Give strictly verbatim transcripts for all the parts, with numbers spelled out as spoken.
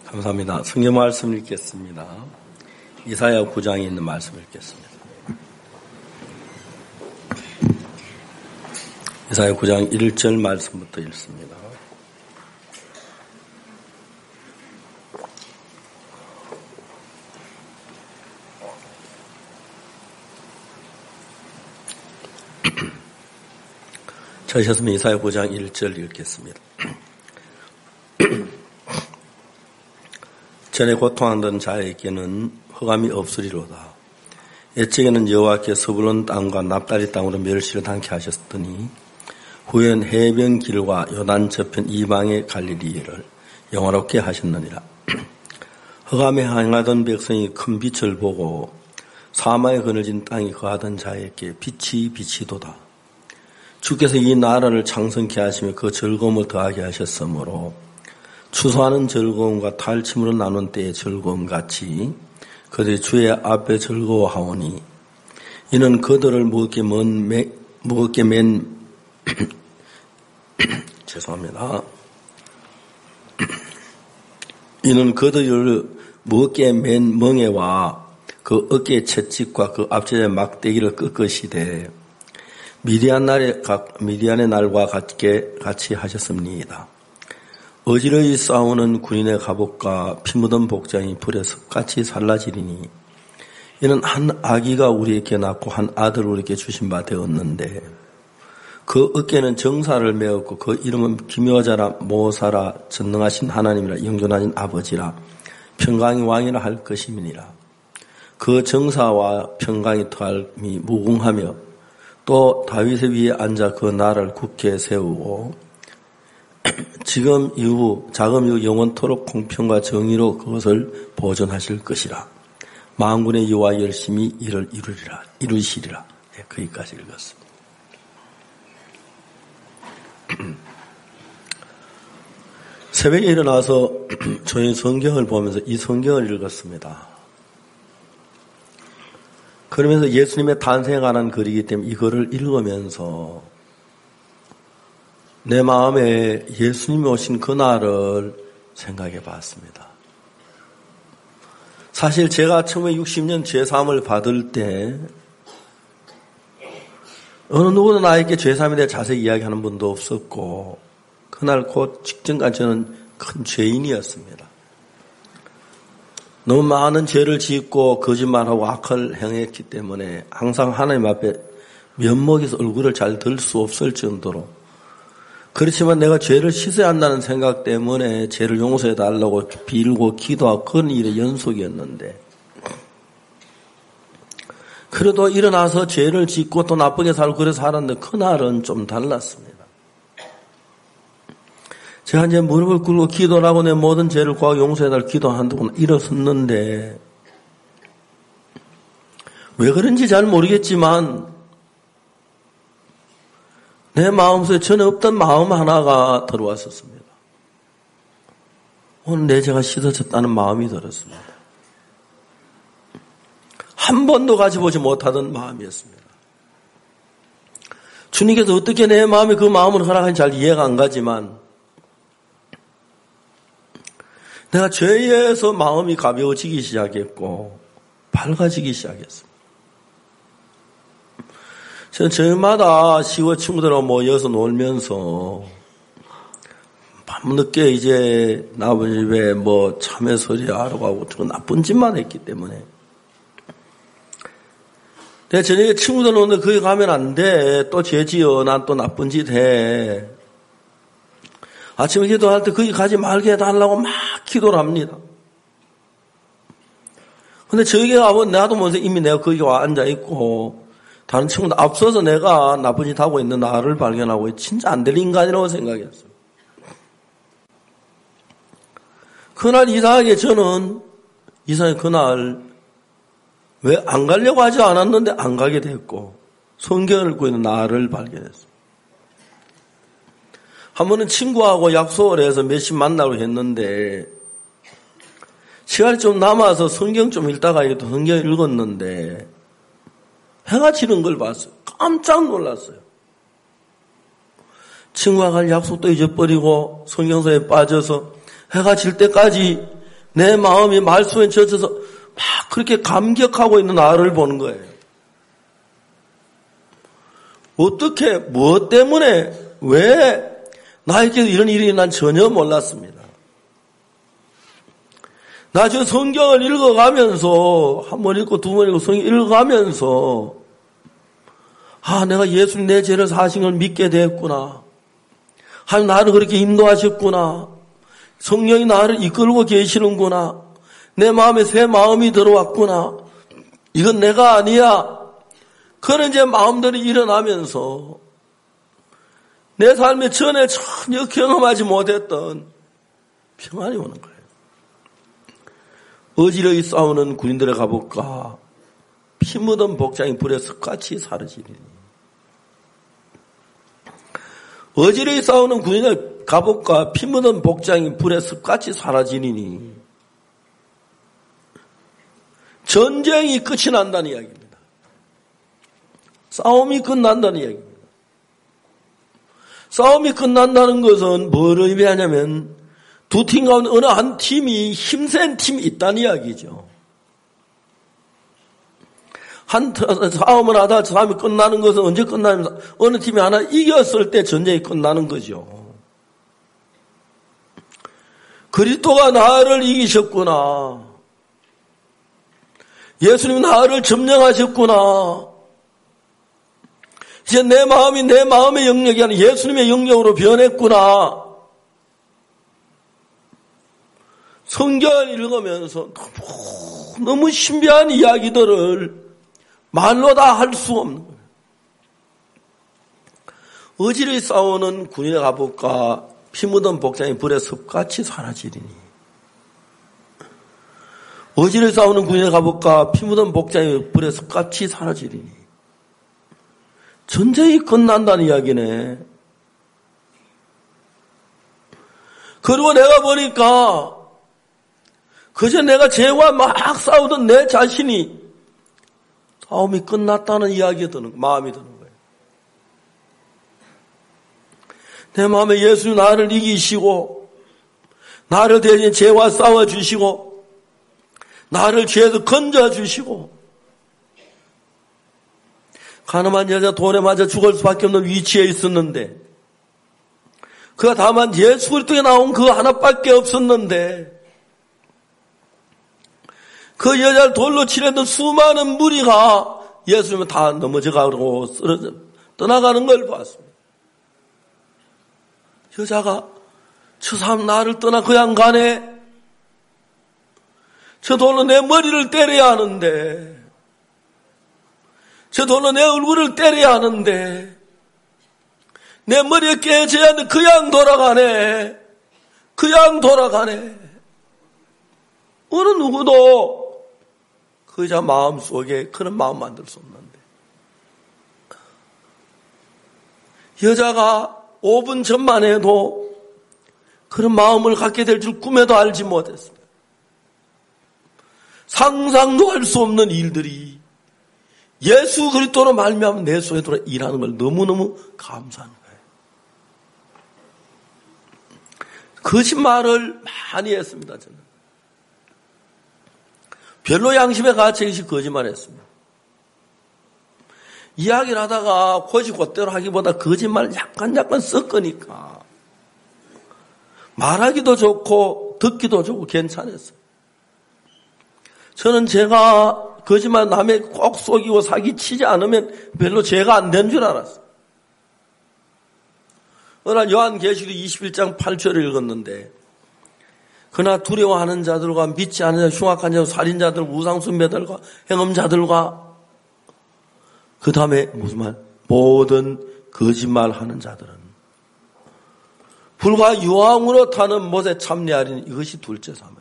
감사합니다. 성경 말씀 읽겠습니다. 이사야 구 장에 있는 말씀 읽겠습니다. 이사야 구 장 일 절 말씀부터 읽습니다. 찾으셨으면 이사야 구 장 일 절 읽겠습니다. 전에 고통하던 자에게는 흑암이 없으리로다. 옛적에는 여호와께 스불론 땅과 납달리 땅으로 멸시를 당케 하셨더니 후엔 해변 길과 요단 저편 이방의 갈릴리를 영화롭게 하셨느니라. 흑암에 행하던 백성이 큰 빛을 보고 사마에 그늘진 땅이 거하던 자에게 빛이 비치도다. 주께서 이 나라를 창성케 하시며 그 즐거움을 더하게 하셨으므로 추수하는 즐거움과 탈침으로 나눈 때의 즐거움같이 그들이 주의 앞에 즐거워하오니 이는 그들을 무겁게 맨, 매, 무겁게 맨 죄송합니다. 이는 그들을 무겁게 맨 멍에와 그 어깨의 채찍과 그 앞제의 막대기를 끄끄시되 미디안 날의 미디안의 날과 같게 같이 하셨습니다. 어지러이 싸우는 군인의 갑옷과 피 묻은 복장이 불에 습같이 살라지리니 이는 한 아기가 우리에게 낳고 한 아들을 우리에게 주신 바 되었는데 그 어깨는 정사를 메었고 그 이름은 기묘자라 모사라 전능하신 하나님이라 영존하신 아버지라 평강의 왕이라 할 것임이니라. 그 정사와 평강의 털이 무궁하며 또 다윗의 위에 앉아 그 나라를 굳게 세우고 지금 이후 자금 이후 영원토록 공평과 정의로 그것을 보존하실 것이라. 만군의 여호와 열심히 이를 이루리라 이루시리라. 네, 거기까지 읽었습니다. 새벽에 일어나서 저희 성경을 보면서 이 성경을 읽었습니다. 그러면서 예수님의 탄생에 관한 글이기 때문에 이거를 읽으면서 내 마음에 예수님이 오신 그날을 생각해 봤습니다. 사실 제가 처음에 육십 년 죄사함을 받을 때 어느 누구도 나에게 죄사함에 대해 자세히 이야기하는 분도 없었고 그날 곧 직전까지 저는 큰 죄인이었습니다. 너무 많은 죄를 짓고 거짓말하고 악을 행했기 때문에 항상 하나님 앞에 면목에서 얼굴을 잘 들 수 없을 정도로 그렇지만 내가 죄를 씻어야 한다는 생각 때문에 죄를 용서해 달라고 빌고 기도하고 그런 일의 연속이었는데 그래도 일어나서 죄를 짓고 또 나쁘게 살고 그래서 살았는데 그날은 좀 달랐습니다. 제가 이제 무릎을 꿇고 기도를 하고 내 모든 죄를 구하고 용서해 달라고 기도한다고 일어섰는데 왜 그런지 잘 모르겠지만 내 마음속에 전에 없던 마음 하나가 들어왔었습니다. 오늘 내 죄가 씻어졌다는 마음이 들었습니다. 한 번도 가져보지 못하던 마음이었습니다. 주님께서 어떻게 내 마음이 그 마음을 허락하는지 잘 이해가 안 가지만 내가 죄에서 마음이 가벼워지기 시작했고 밝아지기 시작했습니다. 저는 저마다 시골 친구들하고 모여서 놀면서 밤늦게 이제 나머지 집에 뭐 참외 소리 하러 가고 저 나쁜 짓만 했기 때문에 내가 저녁에 친구들 오는데 거기 가면 안 돼. 또 죄지어. 난 또 나쁜 짓 해. 아침에 기도할 때 거기 가지 말게 해달라고 막 기도를 합니다. 근데 저기 가면 나도 먼저 이미 내가 거기 와 앉아있고 다른 친구들 앞서서 내가 나쁜 짓 하고 있는 나를 발견하고 진짜 안 될 인간이라고 생각했어요. 그날 이상하게 저는 이상하게 그날 왜 안 가려고 하지 않았는데 안 가게 됐고 성경을 읽고 있는 나를 발견했어요. 한 번은 친구하고 약속을 해서 몇십 만나고 했는데 시간이 좀 남아서 성경 좀 읽다가 또 성경을 읽었는데 해가 지는 걸 봤어요. 깜짝 놀랐어요. 친구와 갈 약속도 잊어버리고 성경서에 빠져서 해가 질 때까지 내 마음이 말씀에 젖어서 막 그렇게 감격하고 있는 나를 보는 거예요. 어떻게, 무엇 때문에, 왜 나에게 이런 일이 난 전혀 몰랐습니다. 나 저 성경을 읽어가면서, 한 번 읽고 두 번 읽고 성경 읽어가면서, 아, 내가 예수님 내 죄를 사신 걸 믿게 되었구나. 하나님 나를 그렇게 인도하셨구나. 성령이 나를 이끌고 계시는구나. 내 마음에 새 마음이 들어왔구나. 이건 내가 아니야. 그런 이제 마음들이 일어나면서 내 삶에 전에 전혀 경험하지 못했던 평안이 오는 거예요. 어지러이 싸우는 군인들의 갑옷과 피 묻은 복장이 불에 습같이 사라지리니. 어지러이 싸우는 군인의 갑옷과 피 묻은 복장이 불에 습같이 사라지니 전쟁이 끝이 난다는 이야기입니다. 싸움이 끝난다는 이야기입니다. 싸움이 끝난다는 것은 뭘 의미하냐면 두 팀 가운데 어느 한 팀이 힘센 팀이 있다는 이야기죠. 한 싸움을 하다 싸움이 끝나는 것은 언제 끝나냐면 어느 팀이 하나 이겼을 때 전쟁이 끝나는 거죠. 그리스도가 나를 이기셨구나. 예수님 나를 점령하셨구나. 이제 내 마음이 내 마음의 영역이 아니라 예수님의 영역으로 변했구나. 성경을 읽으면서 너무, 너무 신비한 이야기들을 말로 다 할 수 없는 거예요. 어지러이 싸우는 군인의 갑옷과 피 묻은 복장이 불에 습같이 사라지리니. 어지러이 싸우는 군인의 갑옷과 피 묻은 복장이 불에 습같이 사라지리니. 전쟁이 끝난다는 이야기네. 그리고 내가 보니까 그저 내가 죄와 막 싸우던 내 자신이 싸움이 끝났다는 이야기가 드는, 마음이 드는 거예요. 내 마음에 예수님 나를 이기시고 나를 대신 죄와 싸워주시고 나를 죄에서 건져주시고 가늠한 여자 돌에 맞아 죽을 수밖에 없는 위치에 있었는데 그가 다만 예수 그리스도에 나온 그 하나밖에 없었는데 그 여자를 돌로 치려던 수많은 무리가 예수님은 다 넘어져가고 쓰러져 떠나가는 걸 봤습니다. 여자가 저 사람 나를 떠나 그냥 가네. 저 돌로 내 머리를 때려야 하는데 저 돌로 내 얼굴을 때려야 하는데 내 머리에 깨져야 하는데 그냥 돌아가네. 그냥 돌아가네. 어느 누구도 그 여자 마음속에 그런 마음 만들 수 없는데 여자가 오 분 전만 해도 그런 마음을 갖게 될 줄 꿈에도 알지 못했습니다. 상상도 할 수 없는 일들이 예수 그리스도로 말미암아 내 속에 들어 일하는 걸 너무너무 감사한 거예요. 거짓말을 많이 했습니다. 저는. 별로 양심에 갇혀 있이 거짓말했습니다. 이야기를 하다가 고지고대로 하기보다 거짓말을 약간 약간 섞으니까 말하기도 좋고 듣기도 좋고 괜찮았어요. 저는 제가 거짓말 남의 꼭 속이고 사기치지 않으면 별로 죄가 안 된 줄 알았어요. 어느 날 요한계시록 이십일 장 팔 절을 읽었는데 그러나 두려워하는 자들과 믿지 않는 자, 흉악한 자, 살인자들, 우상숭배들과 행음자들과 그 다음에 무슨 말? 모든 거짓말하는 자들은 불과 유황으로 타는 못에 참내하리니 이것이 둘째 사마요.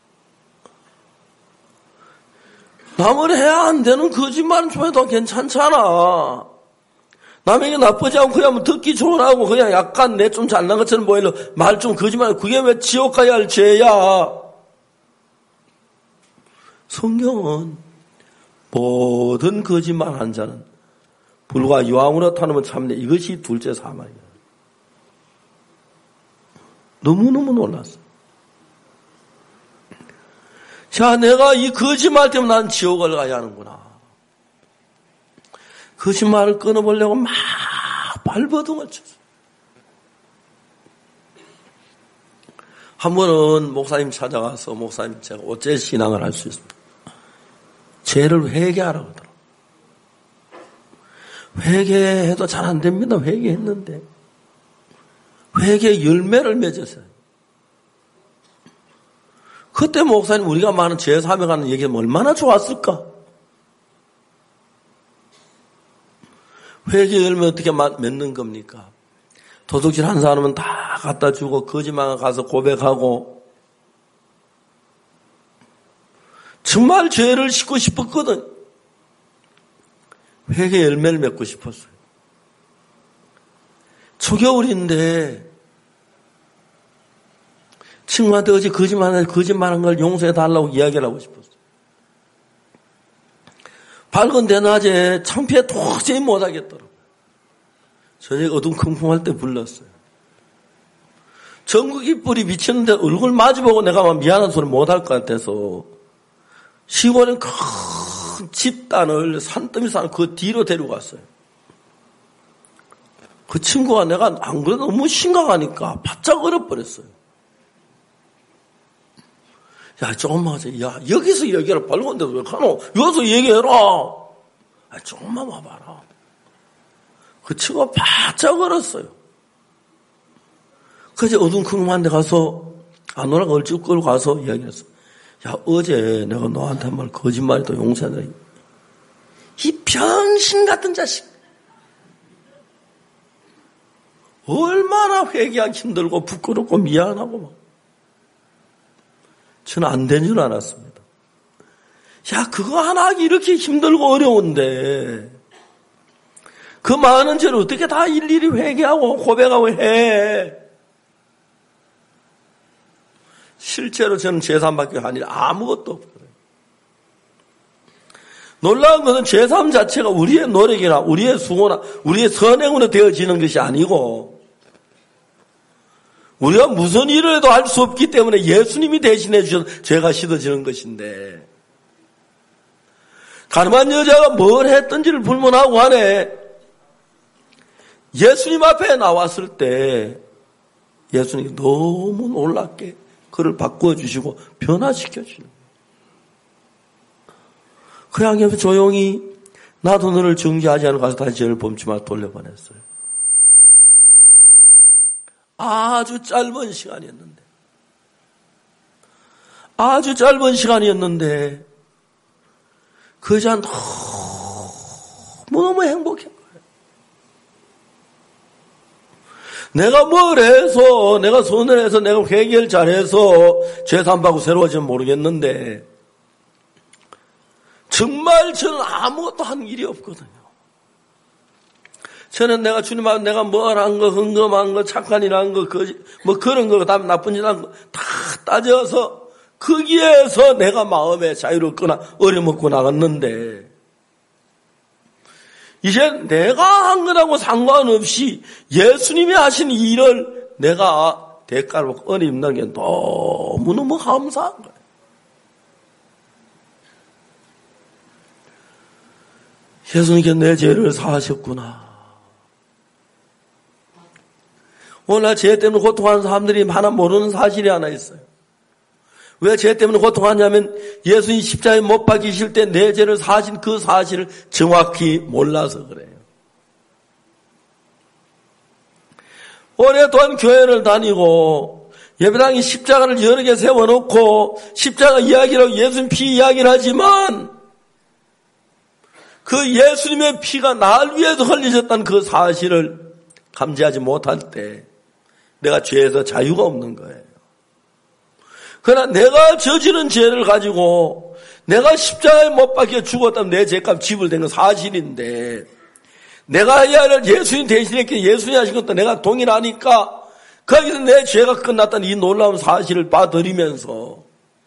남을 해야 안 되는 거짓말은 좀 해도 괜찮잖아. 남에게 나쁘지 않고 그냥 듣기 좋으라고 그냥 약간 내 좀 잘난 것처럼 보이려 말 좀 거짓말. 그게 왜 지옥 가야 할 죄야. 성경은 모든 거짓말한 자는 불과 유황으로 타는 참내 이것이 둘째 사망이야. 너무너무 놀랐어. 자, 내가 이 거짓말 때문에 난 지옥을 가야 하는구나. 거짓말을 끊어보려고 막 발버둥을 쳤어요. 한 번은 목사님 찾아가서 목사님 제가 어째 신앙을 할 수 있습니까? 죄를 회개하라고 하더라고요. 회개해도 잘 안 됩니다. 회개했는데. 회개 열매를 맺었어요. 그때 목사님 우리가 많은 죄 사명하는 얘기하면 얼마나 좋았을까? 회개 열매 어떻게 맺는 겁니까? 도둑질 한 사람은 다 갖다 주고 거짓말 가서 고백하고 정말 죄를 씻고 싶었거든. 회개 열매를 맺고 싶었어요. 초겨울인데 친구한테 어제 거짓말한, 거짓말한 걸 용서해달라고 이야기를 하고 싶었어요. 밝은 대낮에 창피해 도저히 못하겠더라고요. 저녁에 어둠컴컴할 때 불렀어요. 전국이 뿔이 비치는데 얼굴 마주보고 내가 막 미안한 소리 못할 것 같아서 시골에 큰 집단을 산더미 산 그 뒤로 데려갔어요. 그 친구가 내가 안 그래도 너무 심각하니까 바짝 얼어버렸어요. 야, 조금만 하자. 야, 여기서 얘기를 밝은데 왜 가노? 여기서 얘기해라. 아, 조금만 와봐라. 그 친구가 바짝 얼었어요. 그래서 어둠컴컴한 데 가서, 안 오라고 얼쭉 끌고 가서 이야기했어. 야, 어제 내가 너한테 한 말 거짓말도 용서해라. 이 병신 같은 자식. 얼마나 회개하기 힘들고 부끄럽고 미안하고 막. 저는 안 된 줄 알았습니다. 야, 그거 하나 하기 이렇게 힘들고 어려운데 그 많은 죄를 어떻게 다 일일이 회개하고 고백하고 해. 실제로 저는 제삼밖에 한 일이 아무것도 없거든요. 놀라운 것은 제삼 자체가 우리의 노력이나 우리의 수고나 우리의 선행으로 되어지는 것이 아니고 우리가 무슨 일을 해도 할 수 없기 때문에 예수님이 대신해 주셔서 죄가 씻어지는 것인데 가늠한 여자가 뭘 했던지를 불문하고 안에 예수님 앞에 나왔을 때 예수님이 너무 놀랍게 그를 바꾸어 주시고 변화시켜 주시는 거예요. 그 양에서 조용히 나도 너를 정죄하지 않고 가서 다시 죄를 범치 마 돌려보냈어요. 아주 짧은 시간이었는데 아주 짧은 시간이었는데 그 여자는 너무너무 행복한 거예요. 내가 뭘 해서 내가 손을 해서 내가 회개를 잘해서 죄 삼바고 새로워지면 모르겠는데 정말 저는 아무것도 한 일이 없거든요. 저는 내가 주님 앞에 내가 뭘 한 거, 흥금한 거, 착한 일 한 거, 거짓, 뭐 그런 거, 다음 나쁜 일 한 거 다 따져서 거기에서 내가 마음에 자유롭거나 어려먹고 나갔는데 이제 내가 한 거라고 상관없이 예수님이 하신 일을 내가 대가로 받고 은혜 입는 게 너무너무 감사한 거예요. 예수님께 내 죄를 사하셨구나. 오늘 죄 때문에 고통하는 사람들이 하나 모르는 사실이 하나 있어요. 왜 죄 때문에 고통하냐면 예수님 십자가에 못 박히실 때 내 죄를 사하신 그 사실을 정확히 몰라서 그래요. 오랫동안 교회를 다니고 예배당에 십자가를 여러 개 세워놓고 십자가 이야기라고 예수님 피 이야기를 하지만 그 예수님의 피가 날 위해서 흘리셨다는 그 사실을 감지하지 못할 때 내가 죄에서 자유가 없는 거예요. 그러나 내가 저지른 죄를 가지고 내가 십자가에 못 박혀 죽었다면 내 죄값 지불된 건 사실인데 내가 해야 할 예수님 대신했기에 예수님 하신 것도 내가 동일하니까 거기서 내 죄가 끝났다는 이 놀라운 사실을 봐드리면서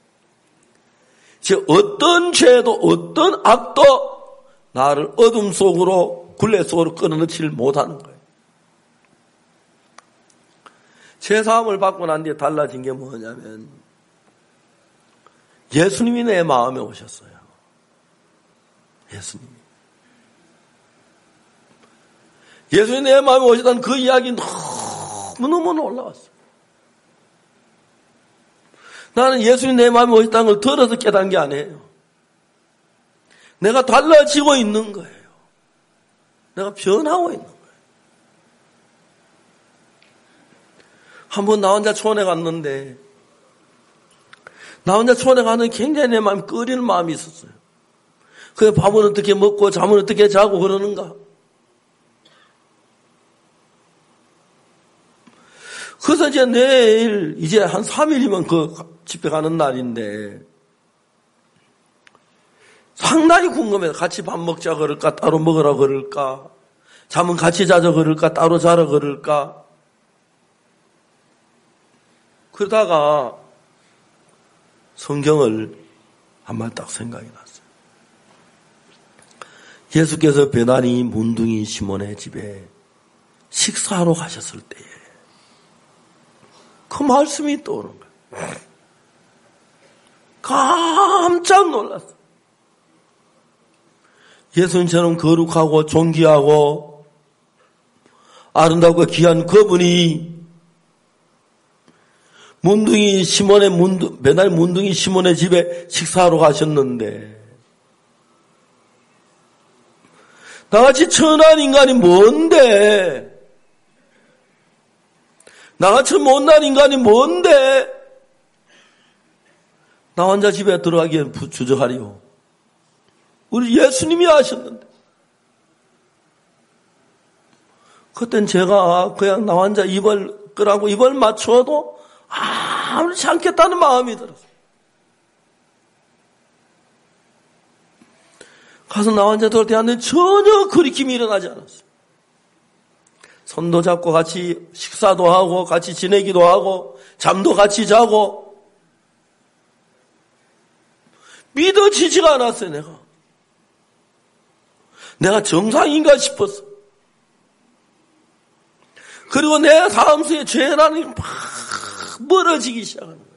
즉 어떤 죄도 어떤 악도 나를 어둠 속으로 굴레 속으로 끌어넣지를 못하는 거예요. 죄사함을 받고 난 뒤에 달라진 게 뭐냐면 예수님이 내 마음에 오셨어요. 예수님이. 예수님이 내 마음에 오셨다는 그 이야기 너무너무 놀라웠어요. 나는 예수님이 내 마음에 오셨다는 걸 들어서 깨달은 게 아니에요. 내가 달라지고 있는 거예요. 내가 변하고 있는 거예요. 한번 나 혼자 초원에 갔는데 나 혼자 초원에 가는 굉장히 내 마음이 끓이는 마음이 있었어요. 그 밥은 어떻게 먹고 잠은 어떻게 자고 그러는가. 그래서 이제 내일 이제 한 삼 일이면 그 집에 가는 날인데 상당히 궁금해요. 같이 밥 먹자 그럴까 따로 먹으라 그럴까 잠은 같이 자자 그럴까 따로 자라 그럴까. 그러다가 성경을 한 말 딱 생각이 났어요. 예수께서 베다니 문둥이 시몬의 집에 식사하러 가셨을 때에 그 말씀이 떠오르는 거예요. 깜짝 놀랐어요. 예수님처럼 거룩하고 존귀하고 아름답고 귀한 그분이 문둥이 시몬의 문둥, 매달 문둥이 시몬의 집에 식사하러 가셨는데, 나같이 천한 인간이 뭔데? 나같이 못난 인간이 뭔데? 나 혼자 집에 들어가기엔 주저하리요. 우리 예수님이 하셨는데. 그땐 제가 그냥 나 혼자 입을 끄라고 입을 맞춰도 아무렇지 않겠다는 마음이 들었어요. 가서 나 혼자 들을 때 하는데 전혀 거리낌이 일어나지 않았어요. 손도 잡고 같이 식사도 하고 같이 지내기도 하고 잠도 같이 자고 믿어지지가 않았어요. 내가 내가 정상인가 싶었어. 그리고 내 다음 수에 죄라는 게 막 멀어지기 시작하는 거예요.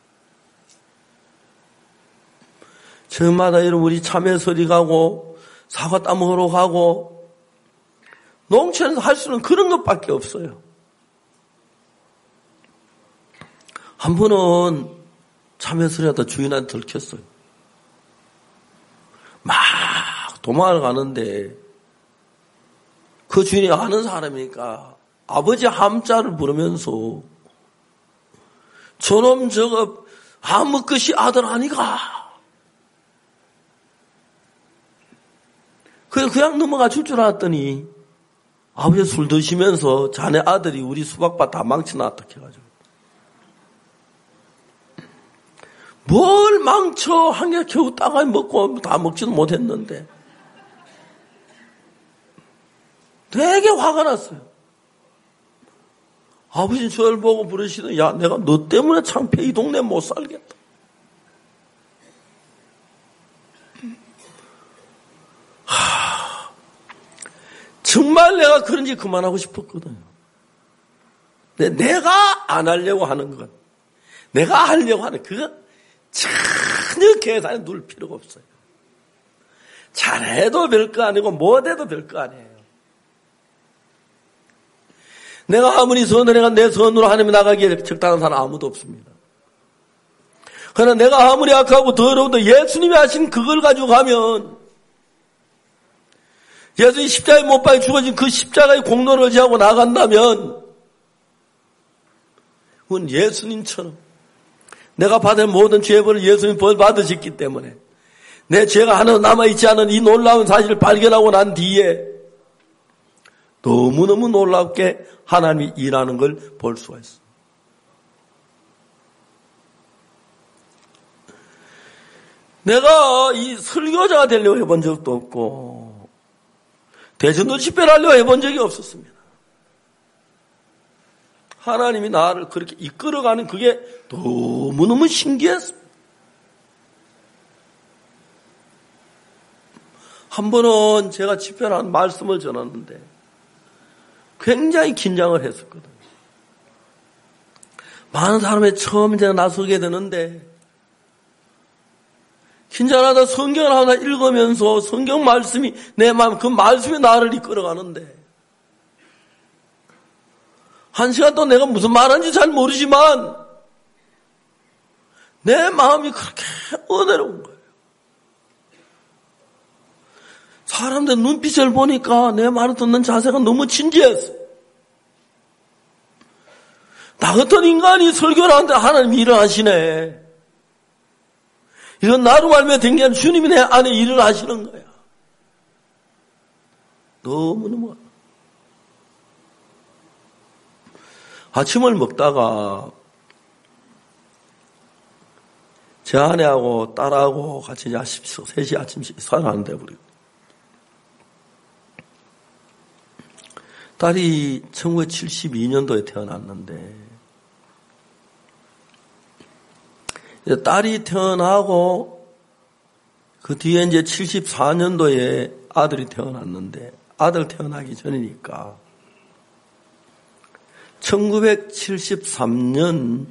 저마다 이런 우리 참외서리 가고 사과 따먹으러 가고 농촌에서 할 수는 그런 것밖에 없어요. 한 번은 참외서리하다 주인한테 들켰어요. 막 도망을 가는데 그 주인이 아는 사람이니까 아버지 함자를 부르면서 저놈 저거 아무 것이 아들 아니가. 그래서 그냥 넘어가 줄 줄 알았더니 아버지 술 드시면서 자네 아들이 우리 수박밭 다 망쳐놨다 해가지고 뭘 망쳐 한 개 겨우 따가 먹고 다 먹지도 못했는데 되게 화가 났어요. 아버지 저를 보고 부르시는 야 내가 너 때문에 창피해 이 동네 못 살겠다. 하, 정말 내가 그런지 그만하고 싶었거든요. 근데 내가 안 하려고 하는 것, 내가 하려고 하는 그거 전혀 계산에 둘 필요가 없어요. 잘해도 별거 아니고 못해도 별거 아니에요. 내가 아무리 선을 해가 내 선으로 하나님이 나가기에 적당한 사람 아무도 없습니다. 그러나 내가 아무리 악하고 더러워도 예수님이 하신 그걸 가지고 가면 예수님이 십자가에 못 박혀 죽어진 그 십자가의 공로를 지하고 나간다면 그건 예수님처럼 내가 받은 모든 죄벌을 예수님 벌 받으셨기 때문에 내 죄가 하나 남아있지 않은 이 놀라운 사실을 발견하고 난 뒤에 너무너무 놀랍게 하나님이 일하는 걸 볼 수가 있어요. 내가 이 설교자가 되려고 해본 적도 없고 대전도 집회를 하려고 해본 적이 없었습니다. 하나님이 나를 그렇게 이끌어가는 그게 너무너무 신기했습니다. 한 번은 제가 집회를 한 말씀을 전했는데 굉장히 긴장을 했었거든요. 많은 사람이 처음 제가 나서게 되는데 긴장하다 성경을 하나 읽으면서 성경 말씀이 내 마음, 그 말씀이 나를 이끌어가는데 한 시간 동안 내가 무슨 말하는지 잘 모르지만 내 마음이 그렇게 은혜로운 거예요. 사람들 눈빛을 보니까 내 말을 듣는 자세가 너무 진지했어. 나 같은 인간이 설교를 하는데 하나님이 일을 하시네. 이건 나로 말미암아 된 게 아니라 주님이 내 안에 일을 하시는 거야. 너무너무. 아침을 먹다가 제 아내하고 딸하고 같이 아침, 셋이 아침 식사를 하는데 우리 딸이 천구백칠십이 년도에 태어났는데 딸이 태어나고 그 뒤에 이제 칠십사 년도에 아들이 태어났는데 아들 태어나기 전이니까 천구백칠십삼 년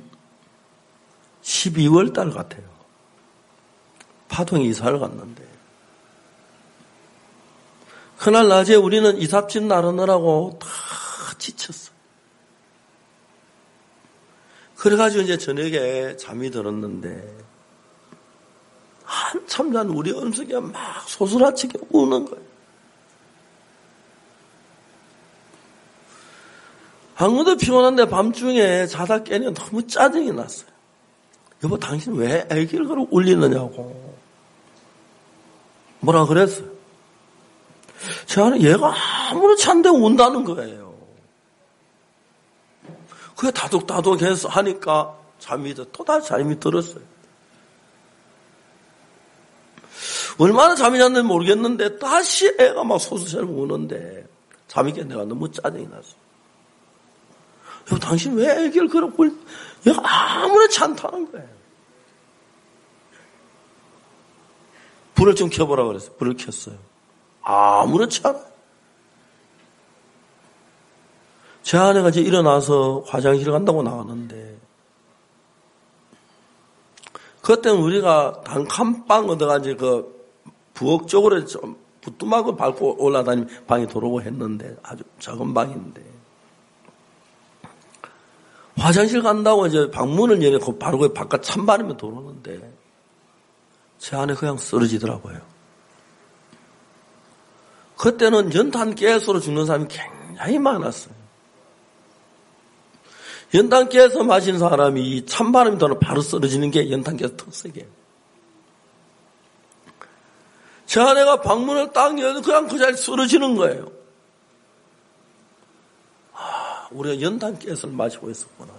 십이월 달 같아요. 파동이 이사를 갔는데 그날 낮에 우리는 이삿짐 나르느라고 다 지쳤어. 그래가지고 이제 저녁에 잠이 들었는데 한참 난 우리 은숙이가 막 소스라치게 우는 거예요. 아무도 피곤한데 밤중에 자다 깨니 너무 짜증이 났어요. 여보, 당신 왜 애기를 그렇게 울리느냐고. 뭐라 그랬어요. 제 안에 얘가 아무렇지 않은데 운다는 거예요. 그게 다독다독해서 하니까 잠이 들, 또다시 잠이 들었어요. 얼마나 잠이 잤는지 모르겠는데 다시 애가 막 소스처럼 우는데 잠이 깨 내가 너무 짜증이 났어. 여보, 당신 왜 애기를 그렇게 울, 얘가 아무렇지 않다는 거예요. 불을 좀 켜보라 그랬어요. 불을 켰어요. 아무렇지 않아요. 제 아내가 이제 일어나서 화장실 간다고 나왔는데 그때는 우리가 단칸방 얻어가지고 그 부엌 쪽으로 좀 부뚜막을 밟고 올라다니면 방이 들어오고 했는데 아주 작은 방인데 화장실 간다고 이제 방문을 열고 바로 그 바깥 찬바람에 들어오는데 제 안에 그냥 쓰러지더라고요. 그때는 연탄가스로 죽는 사람이 굉장히 많았어요. 연탄가스 마신 사람이 찬바람이 들어오면 바로 쓰러지는 게 연탄가스 특색이에요. 제 아내가 방문을 딱 열면 그냥 그 자리에 쓰러지는 거예요. 아, 우리가 연탄가스를 마시고 있었구나.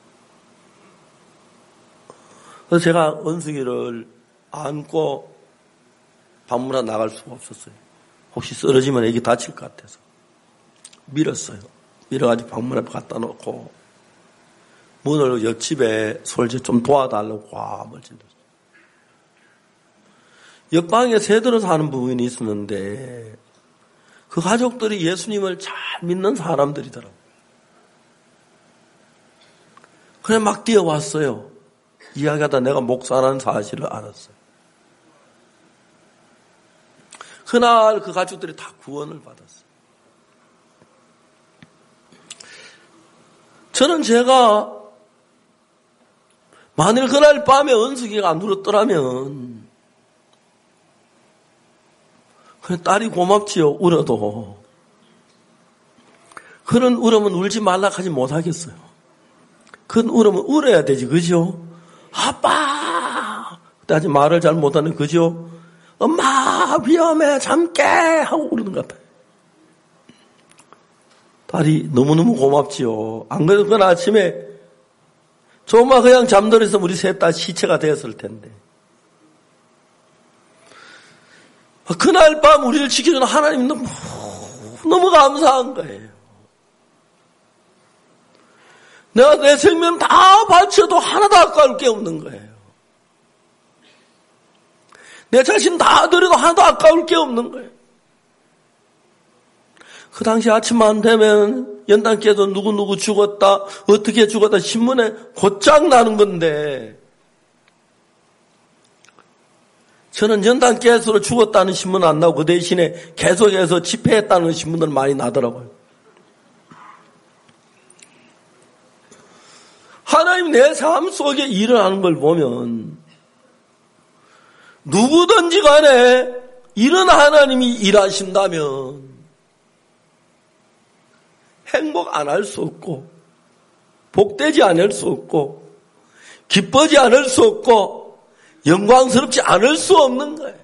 그래서 제가 은숙이를 안고 방문하러 나갈 수가 없었어요. 혹시 쓰러지면 애기 다칠 것 같아서 밀었어요. 밀어가지고 방문 앞에 갖다 놓고 문을 옆집에 솔직히 좀 도와달라고 꽉을 찔렀어요. 옆방에 새들어 사는 부분이 있었는데 그 가족들이 예수님을 잘 믿는 사람들이더라고요. 그래 막 뛰어왔어요. 이야기하다 내가 목사라는 사실을 알았어요. 그날 그 가족들이 다 구원을 받았어요. 저는 제가 만일 그날 밤에 은숙이가 안 울었더라면 그래 딸이 고맙지요. 울어도 그런 울음은 울지 말라 하지 못하겠어요. 그런 울음은 울어야 되지, 그죠? 아빠 그때 아직 말을 잘 못하는, 그죠? 엄마 위험해 잠 깨 하고 울는 것 같아요. 딸이 너무너무 고맙지요. 안 그래도 그날 아침에 조금만 그냥 잠들어서 우리 셋 다 시체가 되었을 텐데 그날 밤 우리를 지켜주는 하나님 너무 너무 감사한 거예요. 내가 내 생명 다 바쳐도 하나도 아까울 게 없는 거예요. 내 자신 다 드려도 하나도 아까울 게 없는 거예요. 그 당시 아침만 되면 연단께서 누구누구 죽었다, 어떻게 죽었다 신문에 곧장 나는 건데 저는 연단 가스로 죽었다는 신문 안 나오고 그 대신에 계속해서 집회했다는 신문들 많이 나더라고요. 하나님 내 삶 속에 일어나는 걸 보면 누구든지 간에 이런 하나님이 일하신다면 행복 안 할 수 없고 복되지 않을 수 없고 기뻐지 않을 수 없고 영광스럽지 않을 수 없는 거예요.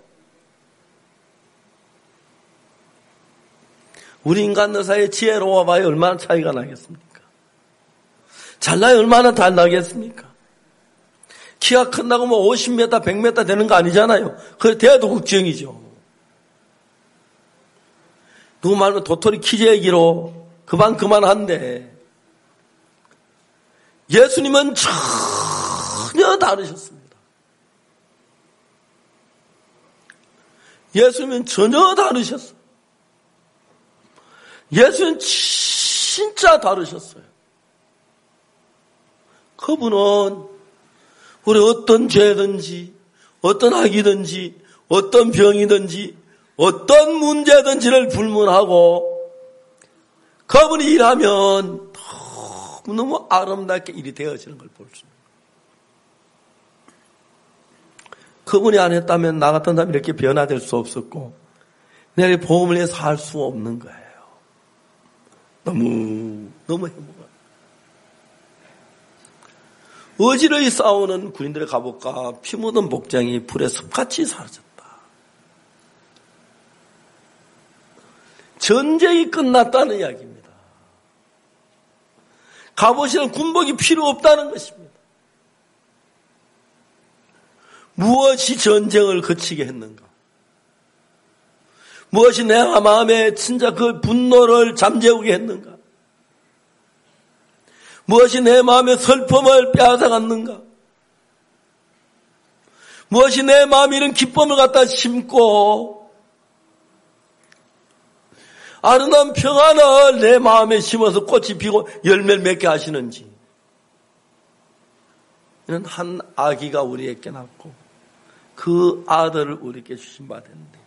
우리 인간들 사이에 지혜로워 봐야 얼마나 차이가 나겠습니까? 잘나야 얼마나 달라겠습니까? 키가 큰다고 뭐 오십 미터, 백 미터 되는 거 아니잖아요. 그래 돼도 걱정이죠. 누구 말고 도토리 키 재기로 그만 그만한데 예수님은 전혀 다르셨습니다. 예수님은 전혀 다르셨어요. 예수님은 진짜 다르셨어요. 그분은 우리 어떤 죄든지 어떤 악이든지 어떤 병이든지 어떤 문제든지를 불문하고 그분이 일하면 너무너무 아름답게 일이 되어지는 걸 볼 수 있습니다. 그분이 안 했다면 나 같은 사람이 이렇게 변화될 수 없었고 내가 복음을 위해서 할 수 없는 거예요. 너무 너무 행복합니다. 어지러이 싸우는 군인들의 갑옷과 피 묻은 복장이 불에 습같이 사라졌다. 전쟁이 끝났다는 이야기입니다. 갑옷이란 군복이 필요 없다는 것입니다. 무엇이 전쟁을 그치게 했는가? 무엇이 내 마음에 진짜 그 분노를 잠재우게 했는가? 무엇이 내 마음의 슬픔을 빼앗아갔는가? 무엇이 내 마음에 이런 기쁨을 갖다 심고 아름다운 평안을 내 마음에 심어서 꽃이 피고 열매를 맺게 하시는지. 이런 한 아기가 우리에게 낳고 그 아들을 우리에게 주신 바 됐는데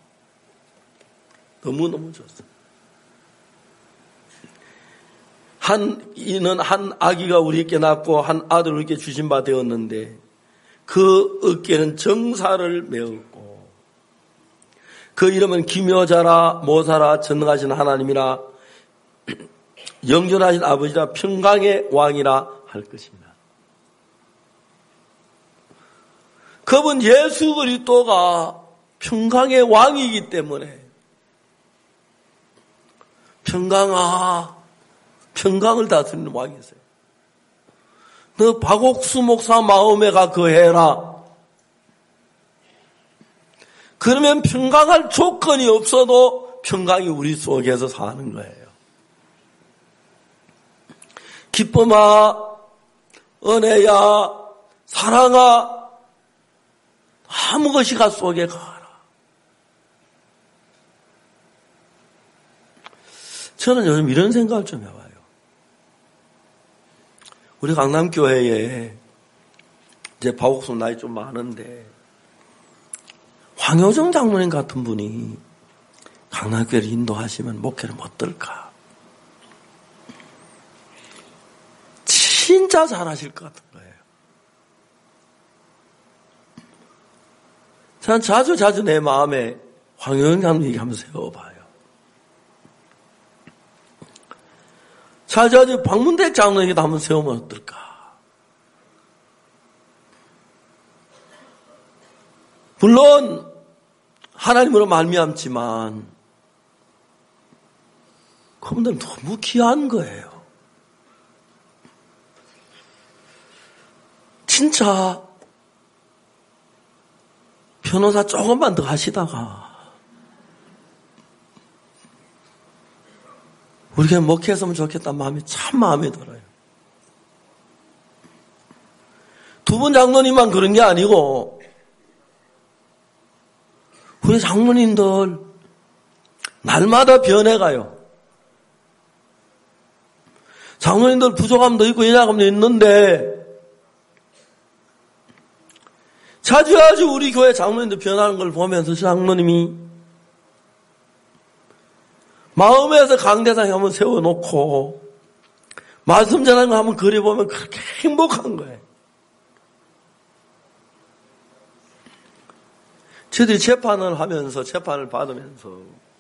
너무너무 좋습니다. 한, 이는 한 아기가 우리에게 낳고 한 아들을 우리에게 주신 바 되었는데 그 어깨는 정사를 메었고 그 이름은 기묘자라 모사라 전능하신 하나님이라 영존하신 아버지라 평강의 왕이라 할 것입니다. 그분 예수 그리스도가 평강의 왕이기 때문에 평강아 평강을 다스리는 왕이세요. 너 박옥수 목사 마음에 가 거해라. 그러면 평강할 조건이 없어도 평강이 우리 속에서 사는 거예요. 기쁨아, 은혜야, 사랑아, 아무 것이 가 속에 가라. 저는 요즘 이런 생각을 좀 해봐요. 우리 강남교회에 이제 박옥수 나이 좀 많은데 황효정 장로님 같은 분이 강남교회를 인도하시면 목회를 어떨까? 진짜 잘하실 것 같은 거예요. 저는 자주 자주 내 마음에 황효정 장로님 얘기하면서 세워봐요. 자주 자주 박문택 장로님에게도 한번 세우면 어떨까? 물론 하나님으로 말미암지만 그분들은 너무 귀한 거예요. 진짜 변호사 조금만 더 하시다가 우리가 목회했으면 좋겠다는 마음이 참 마음에 들어요. 두 분 장로님만 그런 게 아니고 우리 장로님들 날마다 변해가요. 장로님들 부족함도 있고 연약함도 있는데 자주 자주 우리 교회 장로님들 변하는 걸 보면서 장로님이 마음에서 강대상에 한번 세워놓고 말씀 전하는 거 한번 그려보면 그렇게 행복한 거예요. 저희들이 재판을 하면서 재판을 받으면서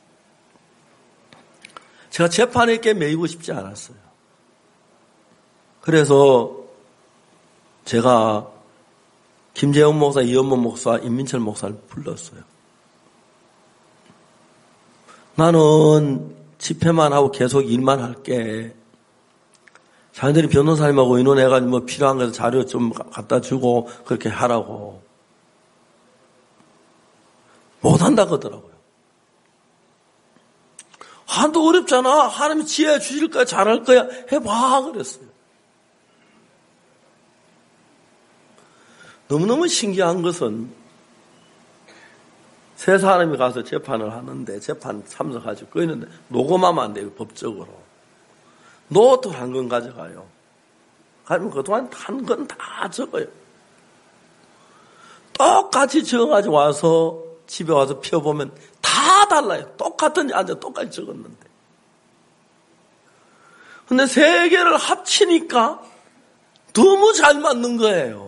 제가 재판에 꽤 매이고 싶지 않았어요. 그래서 제가 김재훈 목사, 이현모 목사, 임민철 목사를 불렀어요. 나는 집회만 하고 계속 일만 할게. 자기들이 변호사님하고 의논해가지고 뭐 필요한 거 자료 좀 갖다 주고 그렇게 하라고. 못한다 그러더라고요. 한도 어렵잖아. 하나님이 지혜 주실 거야. 잘할 거야. 해봐 그랬어요. 너무너무 신기한 것은 세 사람이 가서 재판을 하는데 재판 참석하죠. 그거는 녹음하면 안 돼요. 법적으로. 노트를 한 건 가져가요. 가면 그동안 한 건 다 적어요. 똑같이 적어가지고 와서 집에 와서 펴보면 다 달라요. 똑같은 앉아 똑같이 적었는데. 근데 세 개를 합치니까 너무 잘 맞는 거예요.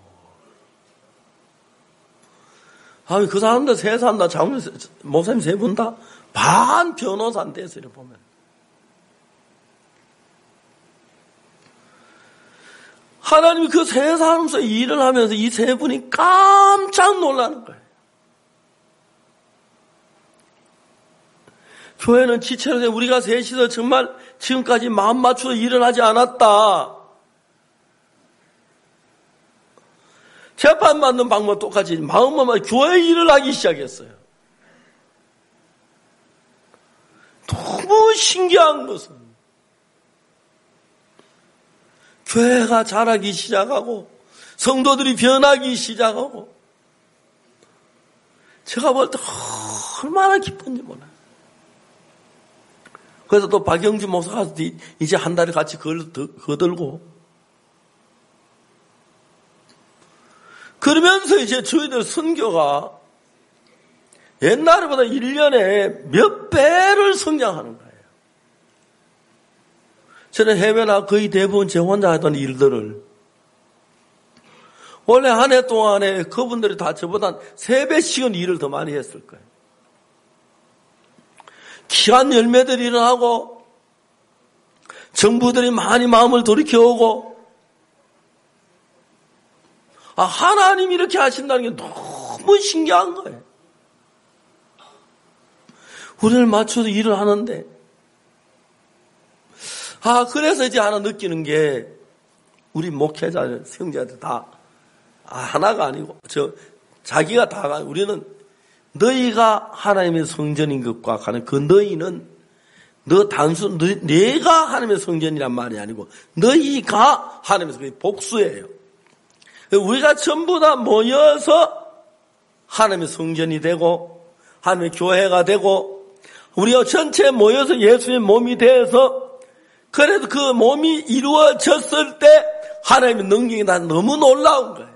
아, 그 사람들 세 사람 다 장로, 목사님 세 분 다 반 변호사인데, 이렇게 보면. 하나님이 그 세 사람에서 일을 하면서 이 세 분이 깜짝 놀라는 거예요. 교회는 지체로 돼 우리가 셋이서 정말 지금까지 마음 맞춰서 일을 하지 않았다. 재판받는 방법 똑같이 마음만 교회 일을 하기 시작했어요. 너무 신기한 것은 교회가 자라기 시작하고 성도들이 변하기 시작하고 제가 볼 때 얼마나 기쁜지 몰라요. 그래서 또 박영주 목사가 이제 한 달에 같이 거들고 그러면서 이제 저희들 선교가 옛날보다 일 년에 몇 배를 성장하는 거예요. 저는 해외나 거의 대부분 제 혼자 하던 일들을 원래 한 해 동안에 그분들이 다 저보다 세 배씩은 일을 더 많이 했을 거예요. 귀한 열매들이 일어나고 정부들이 많이 마음을 돌이켜오고 아, 하나님이 이렇게 하신다는 게 너무 신기한 거예요. 우리를 맞춰서 일을 하는데 아, 그래서 이제 하나 느끼는 게 우리 목회자, 성자들 다 아, 하나가 아니고 저 자기가 다가 우리는 너희가 하나님의 성전인 것과 같은 그 너희는 너 단순 너, 내가 하나님의 성전이란 말이 아니고 너희가 하나님의 성전 복수예요. 우리가 전부 다 모여서 하나님의 성전이 되고 하나님의 교회가 되고 우리가 전체 모여서 예수의 몸이 되어서 그래도 그 몸이 이루어졌을 때 하나님의 능력이 난 너무 놀라운 거예요.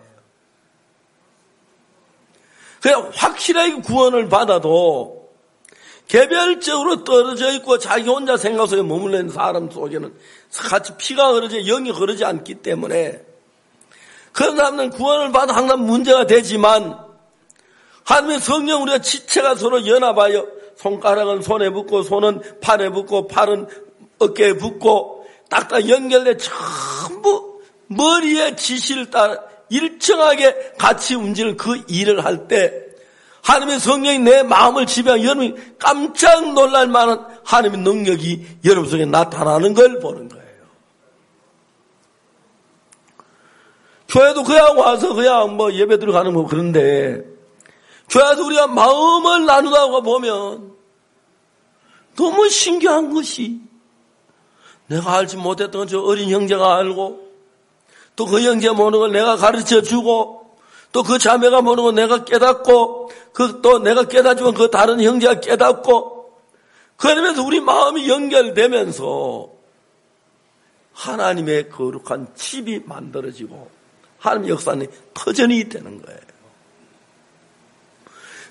그냥 확실하게 구원을 받아도 개별적으로 떨어져 있고 자기 혼자 생각 속에 머물러 있는 사람 속에는 같이 피가 흐르지 영이 흐르지 않기 때문에 그런 사람들은 구원을 받아 항상 문제가 되지만 하나님의 성령 우리가 지체가 서로 연합하여 손가락은 손에 붙고 손은 팔에 붙고 팔은 어깨에 붙고 딱딱 연결돼 전부 머리에 지시를 따라 일정하게 같이 움직이는 그 일을 할 때 하나님의 성령이 내 마음을 지배하고 여러분이 깜짝 놀랄 만한 하나님의 능력이 여러분 속에 나타나는 걸 보는 거예요. 교회도 그냥 와서 그냥 뭐 예배 들어가는 거 그런데 교회도 우리가 마음을 나누다가 보면 너무 신기한 것이 내가 알지 못했던 저 어린 형제가 알고 또 그 형제 모르는 걸 내가 가르쳐 주고 또 그 자매가 모르는 걸 내가 깨닫고 그 또 내가 깨닫지만 그 다른 형제가 깨닫고 그러면서 우리 마음이 연결되면서 하나님의 거룩한 집이 만들어지고 하나님의 역사는 터전이 되는 거예요.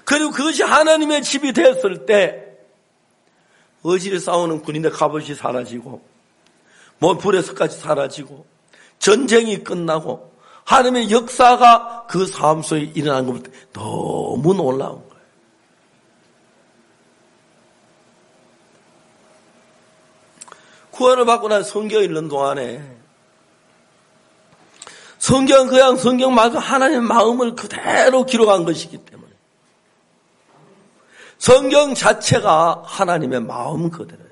그리고 그것이 하나님의 집이 됐을 때 어질에 싸우는 군인의 갑옷이 사라지고 뭐 불에서까지 사라지고 전쟁이 끝나고 하나님의 역사가 그 삶 속에 일어난 것부터 너무 놀라운 거예요. 구원을 받고 나서 성경 읽는 동안에 성경 그냥 성경 말고 하나님의 마음을 그대로 기록한 것이기 때문에 성경 자체가 하나님의 마음 그대로예요.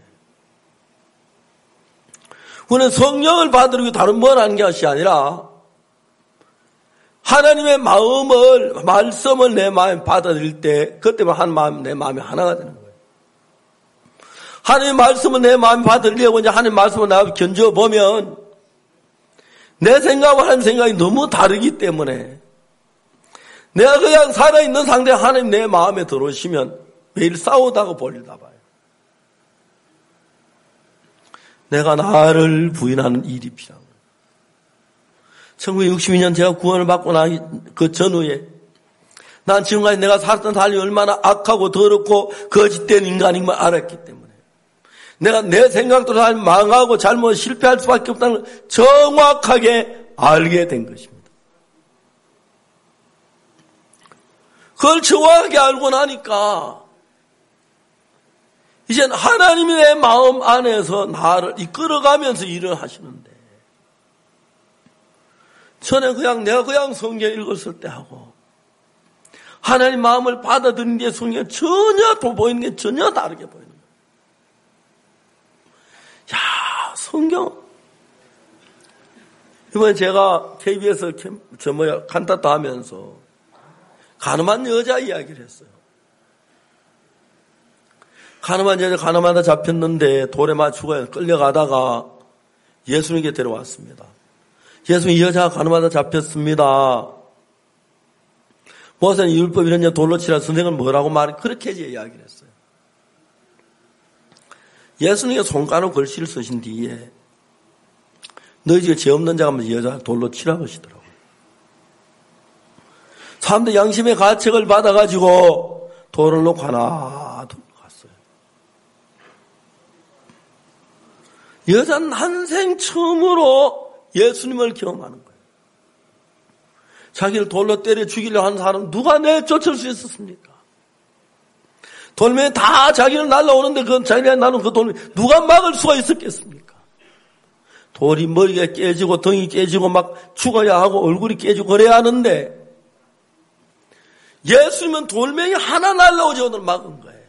우리는 성령을 받으려고 다른 뭘 하는 것이 아니라 하나님의 마음을, 말씀을 내 마음에 받아들일 때 그때만 한 마음, 내 마음이 하나가 되는 거예요. 하나님의 말씀을 내 마음에 받으려고 이제 하나님의 말씀을 나와 견뎌보면 내 생각과 하나님 생각이 너무 다르기 때문에 내가 그냥 살아있는 상태에 하나님 내 마음에 들어오시면 매일 싸우다가 볼일다 봐요. 내가 나를 부인하는 일이 필요한 거예요. 천구백육십이 년 제가 구원을 받고 나 그 전후에 난 지금까지 내가 살았던 삶이 얼마나 악하고 더럽고 거짓된 인간인 걸 알았기 때문에 내가 내 생각대로 살면 망하고 잘못 실패할 수밖에 없다는 걸 정확하게 알게 된 것입니다. 그걸 정확하게 알고 나니까 이젠 하나님이 내 마음 안에서 나를 이끌어가면서 일을 하시는데 전에 그냥 내가 그냥 성경 읽었을 때 하고 하나님 마음을 받아들인 뒤에 성경 전혀 또 보이는 게 전혀 다르게 보이는 거예요. 야, 성경 이번에 제가 케이비에스 저 뭐야 칸타타 하면서 가늠한 여자 이야기를 했어요. 가늠한 여자 가늠하다 잡혔는데 돌에 맞추고 끌려가다가 예수님께 데려왔습니다. 예수님 이 여자가 가늠하다 잡혔습니다. 모세는 율법 이런 여 돌로 치라 선생은 뭐라고 말해? 그렇게 이제 이야기를 했어요. 예수님이 손가락 글씨를 쓰신 뒤에 너희 집에 죄 없는 자가 하면서 이 여자 돌로 치라고 하시더라고요. 사람들 양심의 가책을 받아가지고 돌을 놓고 하나 둘 갔어요. 여자는 난생 처음으로 예수님을 경험하는 거예요. 자기를 돌로 때려 죽이려 하는 사람 누가 내쫓을 수 있었습니까? 돌멩이 다 자기를 날라오는데 그 자기가 나는 그 돌멩이 누가 막을 수가 있었겠습니까? 돌이 머리가 깨지고 등이 깨지고 막 죽어야 하고 얼굴이 깨지고 그래야 하는데 예수님은 돌멩이 하나 날라오지 오늘 막은 거예요.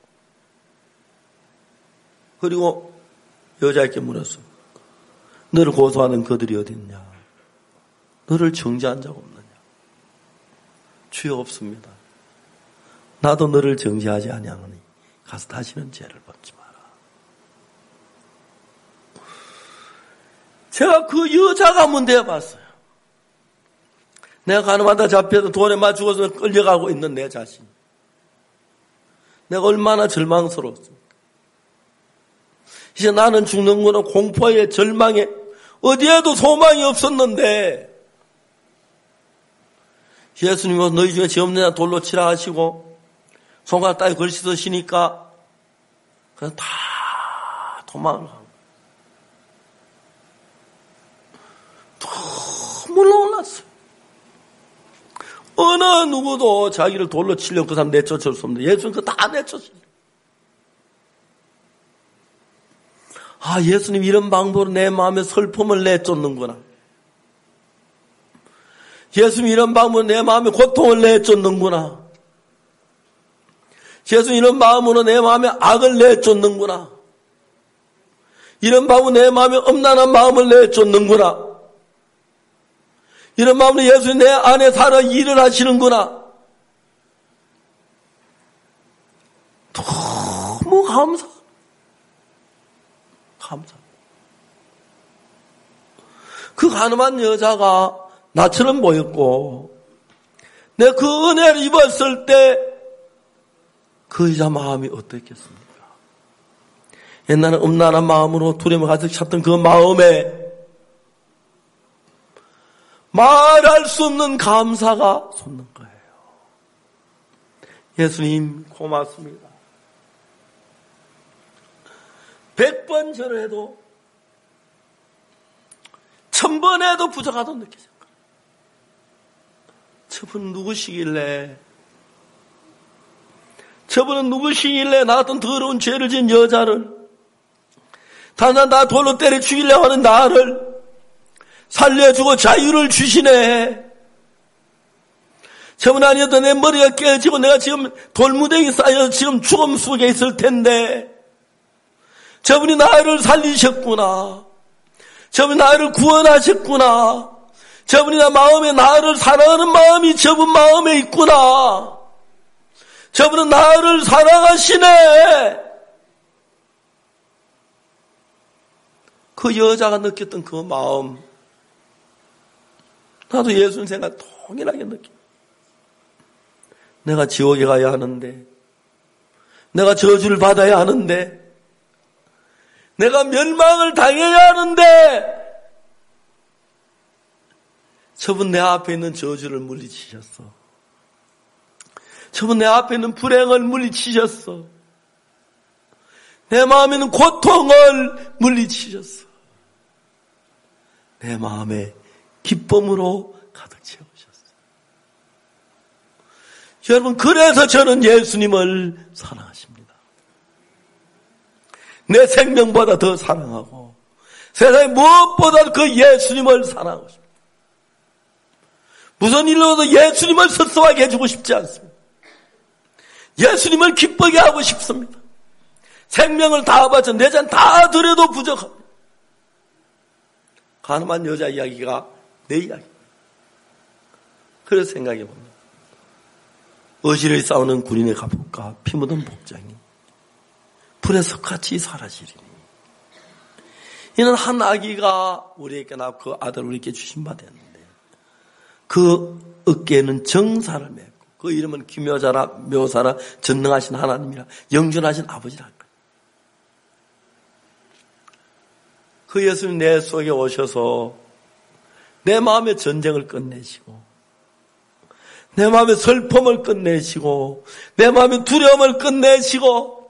그리고 여자에게 물었어요. 너를 고소하는 그들이 어디 있냐? 너를 정죄한 자가 없느냐? 주여 없습니다. 나도 너를 정죄하지 아니하노니 가서 다시는 죄를 받지 마라. 제가 그 여자가 문제해 봤어요. 내가 가늠하다 잡혀서 돌에 맞추고서 끌려가고 있는 내 자신. 내가 얼마나 절망스러웠습니까? 이제 나는 죽는구나 공포에 절망에 어디에도 소망이 없었는데 예수님은 너희 중에 죄 없느냐 돌로 치라 하시고 손가락 따위 글씨 쓰시니까 그냥 다 도망을 가고 너무 놀랐어요. 어느 누구도 자기를 돌로 치려고 그 사람 내쫓을 수 없는데 예수는 그거 다 내쫓으세요. 아, 예수님 이런 방법으로 내 마음의 슬픔을 내쫓는구나. 예수님 이런 방법으로 내 마음의 고통을 내쫓는구나. 예수님 이런 마음으로 내 마음의 악을 내쫓는구나. 이런 방법으로 내 마음의 엄난한 마음을 내쫓는구나. 이런 마음으로 예수님 내 안에 살아 일을 하시는구나. 너무 감사. 감사. 그 가늠한 여자가 나처럼 보였고, 내가 그 은혜를 입었을 때, 그 여자 마음이 어땠겠습니까? 옛날에 음란한 마음으로 두려움을 가득 찼던 그 마음에, 말할 수 없는 감사가 솟는 거예요. 예수님 고맙습니다. 백 번 절을 해도 천 번 해도 부족하다고 느껴져요. 저분 누구시길래 저분은 누구시길래 나 같은 더러운 죄를 지은 여자를 단단 나 돌로 때려 죽이려고 하는 나를 살려주고 자유를 주시네. 저분 아니어도 내 머리가 깨지고 내가 지금 돌무더기 쌓여서 지금 죽음 속에 있을 텐데 저분이 나를 살리셨구나. 저분이 나를 구원하셨구나. 저분이 나 마음에 나를 사랑하는 마음이 저분 마음에 있구나. 저분은 나를 사랑하시네. 그 여자가 느꼈던 그 마음, 나도 예수님 생각 동일하게 느껴. 내가 지옥에 가야 하는데, 내가 저주를 받아야 하는데, 내가 멸망을 당해야 하는데, 저분 내 앞에 있는 저주를 물리치셨어. 저분 내 앞에 있는 불행을 물리치셨어. 내 마음에 있는 고통을 물리치셨어. 내 마음에 기쁨으로 가득 채우셨어. 여러분, 그래서 저는 예수님을 사랑하십니다. 내 생명보다 더 사랑하고 세상에 무엇보다 그 예수님을 사랑하고 싶습니다. 무슨 일로도 예수님을 섭섭하게 해주고 싶지 않습니다. 예수님을 기쁘게 하고 싶습니다. 생명을 다 바쳐 내 잔 다 드려도 부족합니다. 가늠한 여자 이야기가 내 이야기입니다. 그래서 생각해 봅니다. 어지러이 싸우는 군인의 갑옷과 피 묻은 복장이 불에서 같이 사라지리니 이는 한 아기가 우리에게 낳고 그 아들 우리에게 주신 바 되었는데 그 어깨에는 정사를 메고 그 이름은 기묘자라 묘사라 전능하신 하나님이라 영존하신 아버지라. 그 예수님 내 속에 오셔서 내 마음의 전쟁을 끝내시고 내 마음의 슬픔을 끝내시고 내 마음의 두려움을 끝내시고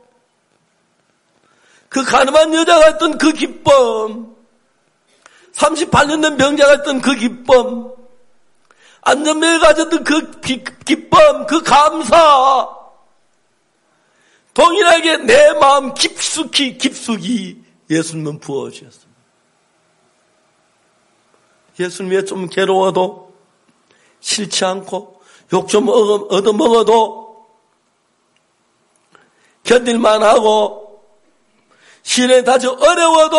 그 가늠한 여자가 했던 그 기쁨, 삼십팔 년 된 병자가 했던 그 기쁨, 안전벨을 가졌던 그 기, 기쁨, 그 감사, 동일하게 내 마음 깊숙이 깊숙이 예수님은 부어주셨습니다. 예수님이 좀 괴로워도 싫지 않고 욕 좀 얻어먹어도 견딜만 하고 시련에 다져 어려워도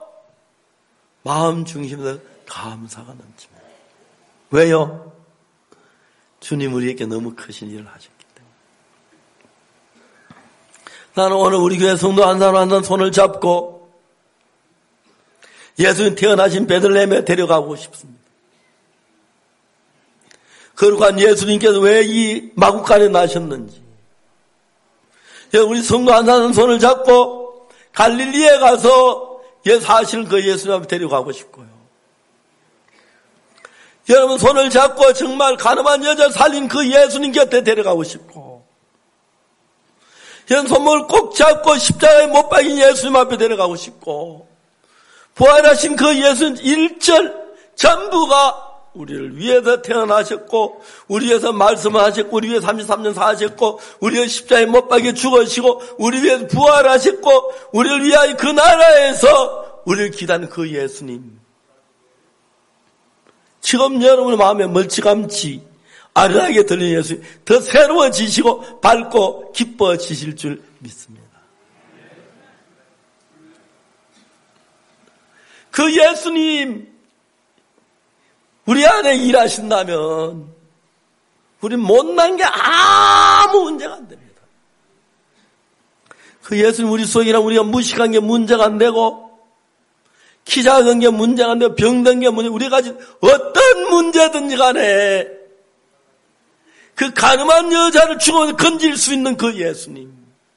마음 중심에서 감사가 넘칩니다. 왜요? 주님 우리에게 너무 크신 일을 하셨기 때문에. 나는 오늘 우리 교회 성도 한 사람 한 사람 손을 잡고 예수님 태어나신 베들레헴에 데려가고 싶습니다. 거룩한 예수님께서 왜 이 마구간에 나셨는지 우리 성도 한 사람 손을 잡고 갈릴리에 가서 사실 그 예수님 앞에 데려가고 싶고요. 여러분 손을 잡고 정말 가늠한 여자 살린 그 예수님 곁에 데려가고 싶고 여러분 손목을 꼭 잡고 십자가에 못 박인 예수님 앞에 데려가고 싶고 부활하신 그 예수님 일절 전부가 우리를 위해서 태어나셨고 우리 위해서 말씀을 하셨고 우리 위해서 삼십삼 년 사셨고 우리 위해서 십자가에 못 박여 죽으시고 우리 위해서 부활하셨고 우리를 위하여 그 나라에서 우리를 기다리는 그 예수님 지금 여러분의 마음에 멀찌감치 아련하게 들리는 예수님 더 새로워지시고 밝고 기뻐지실 줄 믿습니다. 그 예수님 우리 안에 일하신다면 우리 못난 게 아무 문제가 안 됩니다. 그 예수님 우리 속이랑 우리가 무식한 게 문제가 안 되고 키 작은 게 문제가 안 되고 병든 게 문제 우리가 가진 어떤 문제든지 간에 그 가늠한 여자를 죽음에서 건질 수 있는 그 예수님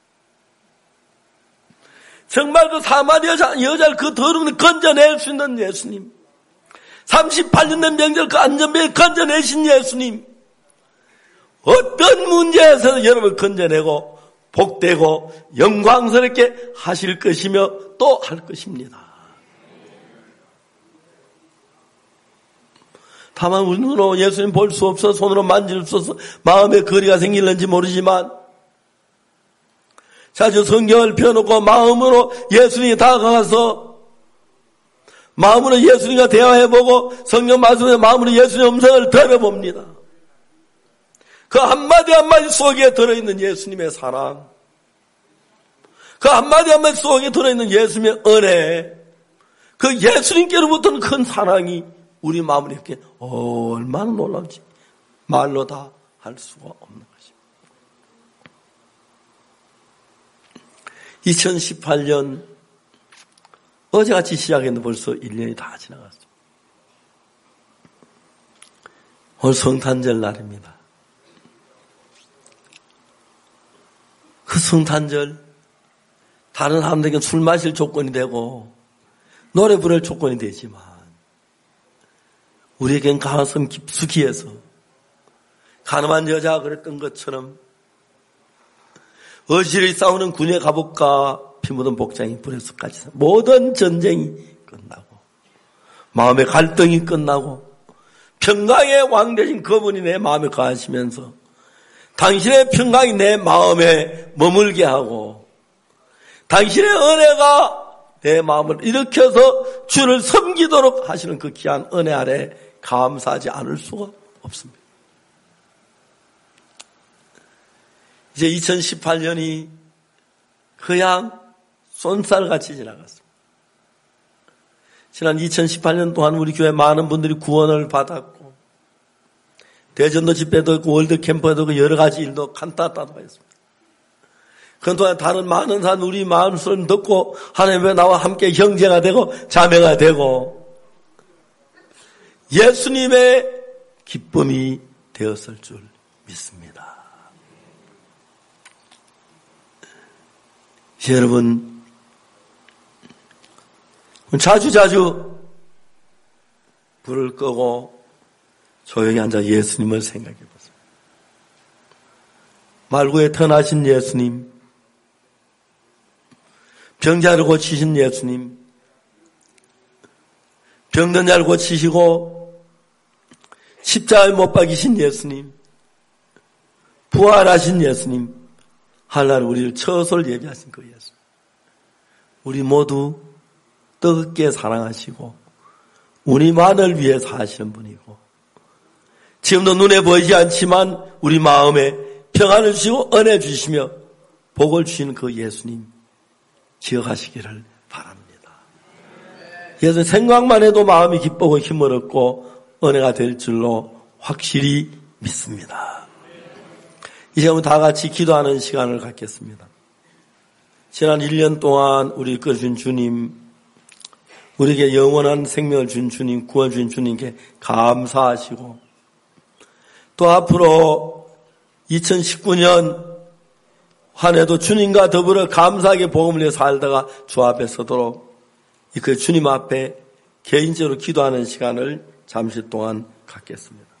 정말 그 사마리 여자, 여자를 그 더러움을 건져낼 수 있는 예수님 삼십팔 년 된 명절 그 안전벨 건져내신 예수님 어떤 문제에서 여러분을 건져내고 복되고 영광스럽게 하실 것이며 또 할 것입니다. 다만 우리 눈으로 예수님 볼 수 없어 손으로 만질 수 없어 마음에 거리가 생길는지 모르지만 자주 성경을 펴놓고 마음으로 예수님이 다가가서 마음으로 예수님과 대화해보고 성경 말씀에 마음으로 예수님의 음성을 들어봅니다. 그 한마디 한마디 속에 들어있는 예수님의 사랑, 그 한마디 한마디 속에 들어있는 예수님의 은혜, 그 예수님께로부터는 큰 사랑이 우리 마음을 이렇게 얼마나 놀라운지 말로 다 할 수가 없는 것입니다. 이천십팔 년 어제같이 시작했는데 벌써 일 년이 다 지나갔습니다. 오늘 성탄절 날입니다. 그 성탄절 다른 사람들에게는 술 마실 조건이 되고 노래 부를 조건이 되지만 우리에겐 가슴 깊숙이 해서 가늠한 여자가 그랬던 것처럼 어시리 싸우는 군의 갑옷과 피 묻은 복장이 불에서까지 모든 전쟁이 끝나고 마음의 갈등이 끝나고 평강의 왕 되신 그분이 내 마음에 거하시면서 당신의 평강이 내 마음에 머물게 하고 당신의 은혜가 내 마음을 일으켜서 주를 섬기도록 하시는 그 귀한 은혜 아래 감사하지 않을 수가 없습니다. 이제 이천십팔 년이 그냥 쏜살같이 지나갔습니다. 지난 이천십팔 년 동안 우리 교회 많은 분들이 구원을 받았고 대전도 집회도 있고 월드 캠프도 있고 여러 가지 일도 칸타타도 했습니다. 그동안 다른 많은 사람 우리 마음을 듣고 하나님의 나와 함께 형제가 되고 자매가 되고 예수님의 기쁨이 되었을 줄 믿습니다. 여러분 자주자주 불을 끄고 조용히 앉아 예수님을 생각해 보세요. 말구에 태어나신 예수님, 병자를 고치신 예수님, 병든 자를 고치시고 십자가에 못 박이신 예수님, 부활하신 예수님, 하늘날 우리를 처소를 예비하신 그 예수. 우리 모두 뜨겁게 사랑하시고 우리만을 위해서 하시는 분이고 지금도 눈에 보이지 않지만 우리 마음에 평안을 주시고 은혜 주시며 복을 주시는 그 예수님 기억하시기를 바랍니다. 예수님 생각만 해도 마음이 기쁘고 힘을 얻고 은혜가 될 줄로 확실히 믿습니다. 이제 우리 다 같이 기도하는 시간을 갖겠습니다. 지난 일 년 동안 우리 이끌어준 주님, 우리에게 영원한 생명을 준 주님, 구원 준 주님께 감사하시고 또 앞으로 이천십구 년 한 해도 주님과 더불어 감사하게 복음을 위해 살다가 주 앞에 서도록 그 주님 앞에 개인적으로 기도하는 시간을 잠시 동안 갖겠습니다.